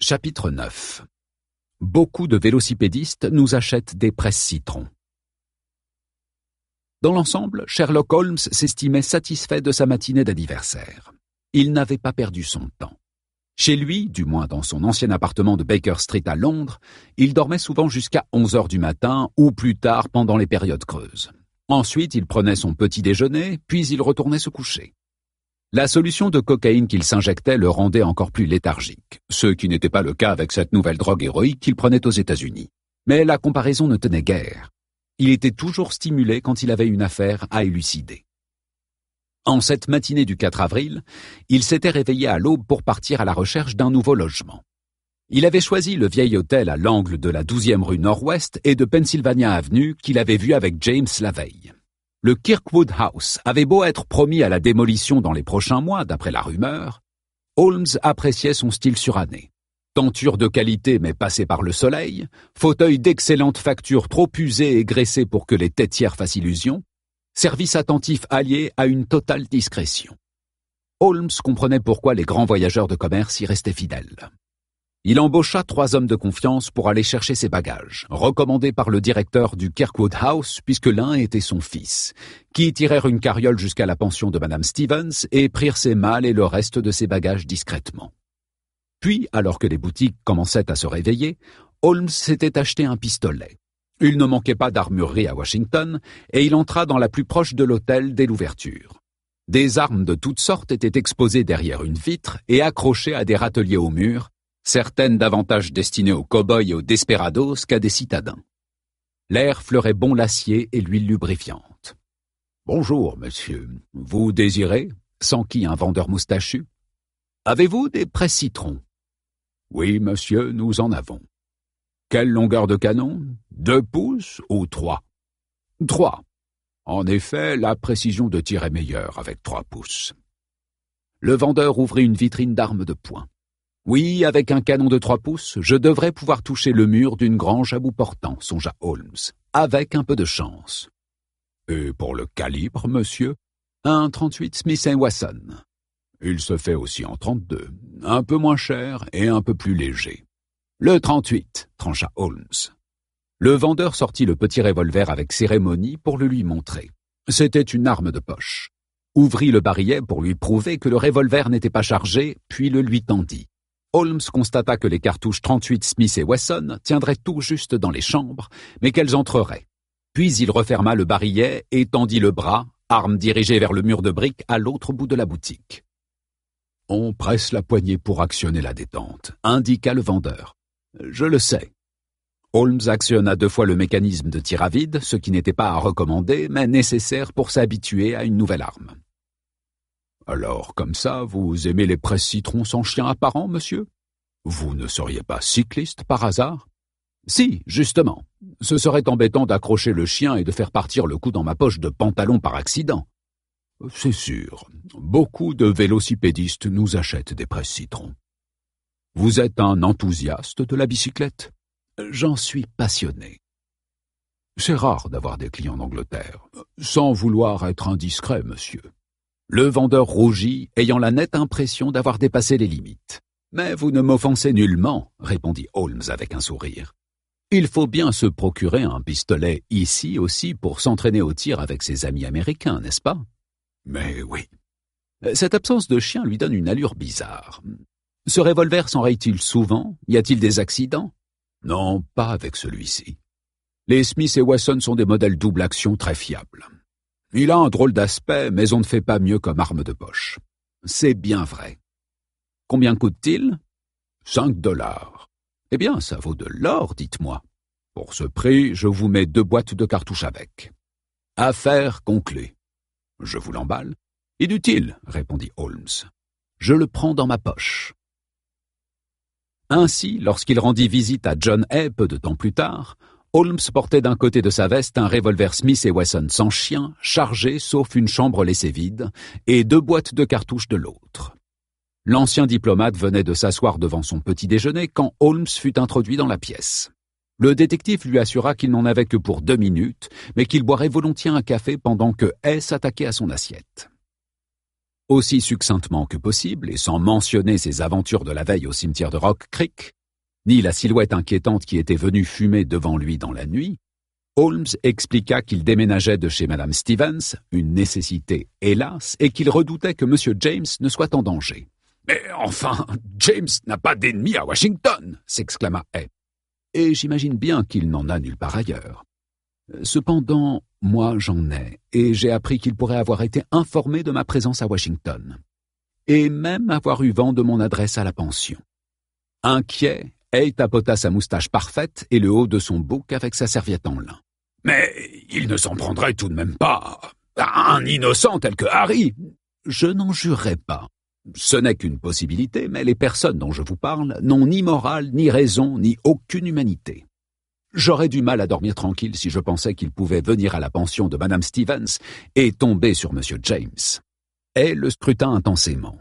Chapitre 9. Beaucoup de vélocipédistes nous achètent des presses-citrons. Dans l'ensemble, Sherlock Holmes s'estimait satisfait de sa matinée d'anniversaire. Il n'avait pas perdu son temps. Chez lui, du moins dans son ancien appartement de Baker Street à Londres, il dormait souvent jusqu'à 11 heures du matin ou plus tard pendant les périodes creuses. Ensuite, il prenait son petit déjeuner, puis il retournait se coucher. La solution de cocaïne qu'il s'injectait le rendait encore plus léthargique, ce qui n'était pas le cas avec cette nouvelle drogue héroïque qu'il prenait aux États-Unis. Mais la comparaison ne tenait guère. Il était toujours stimulé quand il avait une affaire à élucider. En cette matinée du 4 avril, il s'était réveillé à l'aube pour partir à la recherche d'un nouveau logement. Il avait choisi le vieil hôtel à l'angle de la 12e rue Nord-Ouest et de Pennsylvania Avenue qu'il avait vu avec James la veille. Le Kirkwood House avait beau être promis à la démolition dans les prochains mois, d'après la rumeur, Holmes appréciait son style suranné. Tenture de qualité mais passée par le soleil, fauteuil d'excellente facture trop usé et graissé pour que les têtières fassent illusion, service attentif allié à une totale discrétion. Holmes comprenait pourquoi les grands voyageurs de commerce y restaient fidèles. Il embaucha 3 hommes de confiance pour aller chercher ses bagages, recommandés par le directeur du Kirkwood House puisque l'un était son fils, qui tirèrent une carriole jusqu'à la pension de Madame Stevens et prirent ses malles et le reste de ses bagages discrètement. Puis, alors que les boutiques commençaient à se réveiller, Holmes s'était acheté un pistolet. Il ne manquait pas d'armurerie à Washington et il entra dans la plus proche de l'hôtel dès l'ouverture. Des armes de toutes sortes étaient exposées derrière une vitre et accrochées à des râteliers au mur, certaines davantage destinées aux cow-boys et aux desperados qu'à des citadins. L'air fleurait bon l'acier et l'huile lubrifiante. « Bonjour, monsieur. Vous désirez ?» s'enquit un vendeur moustachu. « Avez-vous des presses-citrons ?»« Oui, monsieur, nous en avons. »« Quelle longueur de canon ? 2 pouces ou 3 ? » « 3. En effet, la précision de tir est meilleure avec 3 pouces. » Le vendeur ouvrit une vitrine d'armes de poing. Oui, avec un canon de 3 pouces, je devrais pouvoir toucher le mur d'une grange à bout portant, songea Holmes, avec un peu de chance. Et pour le calibre, monsieur? Un 38 Smith & Wesson. Il se fait aussi en 32, un peu moins cher et un peu plus léger. Le 38, trancha Holmes. Le vendeur sortit le petit revolver avec cérémonie pour le lui montrer. C'était une arme de poche. Ouvrit le barillet pour lui prouver que le revolver n'était pas chargé, puis le lui tendit. Holmes constata que les cartouches 38 Smith & Wesson tiendraient tout juste dans les chambres, mais qu'elles entreraient. Puis il referma le barillet et tendit le bras, arme dirigée vers le mur de briques à l'autre bout de la boutique. « On presse la poignée pour actionner la détente », indiqua le vendeur. « Je le sais. » Holmes actionna 2 fois le mécanisme de tir à vide, ce qui n'était pas à recommander, mais nécessaire pour s'habituer à une nouvelle arme. Alors, comme ça, vous aimez les presses-citrons sans chien apparent, monsieur? Vous ne seriez pas cycliste, par hasard? Si, justement. Ce serait embêtant d'accrocher le chien et de faire partir le coup dans ma poche de pantalon par accident. C'est sûr. Beaucoup de vélocipédistes nous achètent des presses-citrons. Vous êtes un enthousiaste de la bicyclette? J'en suis passionné. C'est rare d'avoir des clients d'Angleterre. Sans vouloir être indiscret, monsieur. Le vendeur rougit, ayant la nette impression d'avoir dépassé les limites. « Mais vous ne m'offensez nullement, » répondit Holmes avec un sourire. « Il faut bien se procurer un pistolet ici aussi pour s'entraîner au tir avec ses amis américains, n'est-ce pas? » Mais oui. Cette absence de chien lui donne une allure bizarre. Ce revolver s'enraye-t-il souvent? Y a-t-il des accidents? Non, pas avec celui-ci. Les Smith & Wesson sont des modèles double action très fiables. Il a un drôle d'aspect, mais on ne fait pas mieux comme arme de poche. C'est bien vrai. Combien coûte-t-il? 5 $. Eh bien, ça vaut de l'or, dites-moi. Pour ce prix, je vous mets 2 boîtes de cartouches avec. Affaire conclue. Je vous l'emballe? Inutile, répondit Holmes. Je le prends dans ma poche. Ainsi, lorsqu'il rendit visite à John Hay peu de temps plus tard, Holmes portait d'un côté de sa veste un revolver Smith & Wesson sans chien, chargé sauf une chambre laissée vide, et 2 boîtes de cartouches de l'autre. L'ancien diplomate venait de s'asseoir devant son petit déjeuner quand Holmes fut introduit dans la pièce. Le détective lui assura qu'il n'en avait que pour 2 minutes, mais qu'il boirait volontiers un café pendant que Hay s'attaquait à son assiette. aussi succinctement que possible et sans mentionner ses aventures de la veille au cimetière de Rock Creek, ni la silhouette inquiétante qui était venue fumer devant lui dans la nuit, Holmes expliqua qu'il déménageait de chez Madame Stevens, une nécessité hélas, et qu'il redoutait que M. James ne soit en danger. « Mais enfin, James n'a pas d'ennemi à Washington !» s'exclama Hay. « Et j'imagine bien qu'il n'en a nulle part ailleurs. Cependant, moi j'en ai, et j'ai appris qu'il pourrait avoir été informé de ma présence à Washington, et même avoir eu vent de mon adresse à la pension. » Inquiet, Hay tapota sa moustache parfaite et le haut de son bouc avec sa serviette en lin. « Mais il ne s'en prendrait tout de même pas à un innocent tel que Harry !»« Je n'en jurerai pas. Ce n'est qu'une possibilité, mais les personnes dont je vous parle n'ont ni morale, ni raison, ni aucune humanité. J'aurais du mal à dormir tranquille si je pensais qu'il pouvait venir à la pension de Madame Stevens et tomber sur Monsieur James. » Hay le scruta intensément.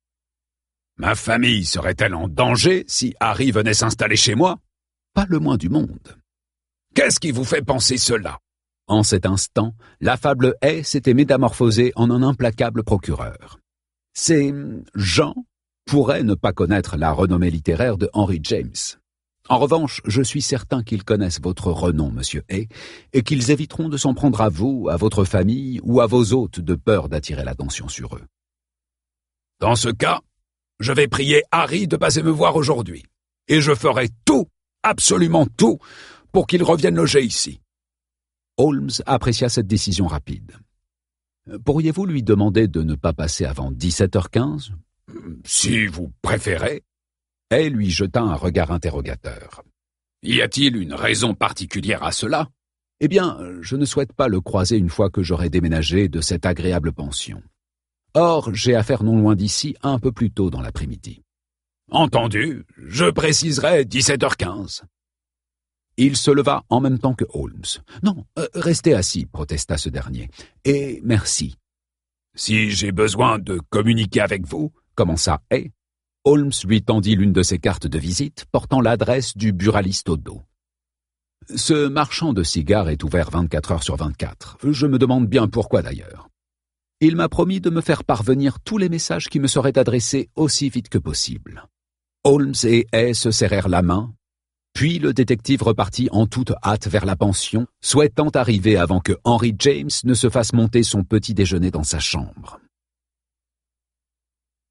« Ma famille serait-elle en danger si Harry venait s'installer chez moi ? » ?»« Pas le moins du monde. »« Qu'est-ce qui vous fait penser cela ?» En cet instant, l'affable Hay s'était métamorphosé en un implacable procureur. Ces gens pourraient ne pas connaître la renommée littéraire de Henry James. En revanche, je suis certain qu'ils connaissent votre renom, monsieur Hay, et qu'ils éviteront de s'en prendre à vous, à votre famille ou à vos hôtes de peur d'attirer l'attention sur eux. Dans ce cas, je vais prier Harry de passer me voir aujourd'hui, et je ferai tout, absolument tout, pour qu'il revienne loger ici. Holmes apprécia cette décision rapide. Pourriez-vous lui demander de ne pas passer avant 17h15 ? Si vous préférez. Hay lui jeta un regard interrogateur. Y a-t-il une raison particulière à cela ? Eh bien, je ne souhaite pas le croiser une fois que j'aurai déménagé de cette agréable pension. Or, j'ai affaire non loin d'ici un peu plus tôt dans l'après-midi. Entendu, je préciserai 17h15. Il se leva en même temps que Holmes. « Non, restez assis, » protesta ce dernier. « Et merci. »« Si j'ai besoin de communiquer avec vous, » commença Hay. Holmes lui tendit l'une de ses cartes de visite portant l'adresse du buraliste au dos. « Ce marchand de cigares est ouvert 24 heures sur 24. Je me demande bien pourquoi d'ailleurs. Il m'a promis de me faire parvenir tous les messages qui me seraient adressés aussi vite que possible. » Holmes et Hay se serrèrent la main. Puis le détective repartit en toute hâte vers la pension, souhaitant arriver avant que Henry James ne se fasse monter son petit déjeuner dans sa chambre.